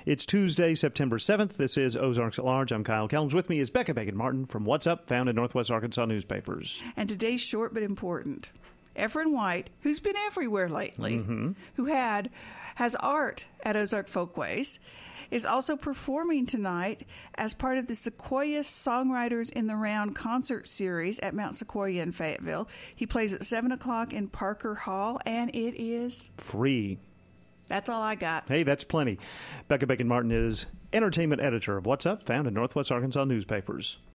It's Tuesday, September 7th. This is Ozarks at Large. I'm Kyle Kellums. With me is Becca Bacon-Martin from What's Up, found in Northwest Arkansas newspapers. And today's short but important. Efren White, who's been everywhere lately, who has art at Ozark Folkways, is also performing tonight as part of the Sequoia Songwriters in the Round concert series at Mount Sequoia in Fayetteville. He plays at 7 o'clock in Parker Hall, and it is free. That's all I got. Hey, that's plenty. Becca Bacon-Martin is entertainment editor of What's Up, found in Northwest Arkansas newspapers.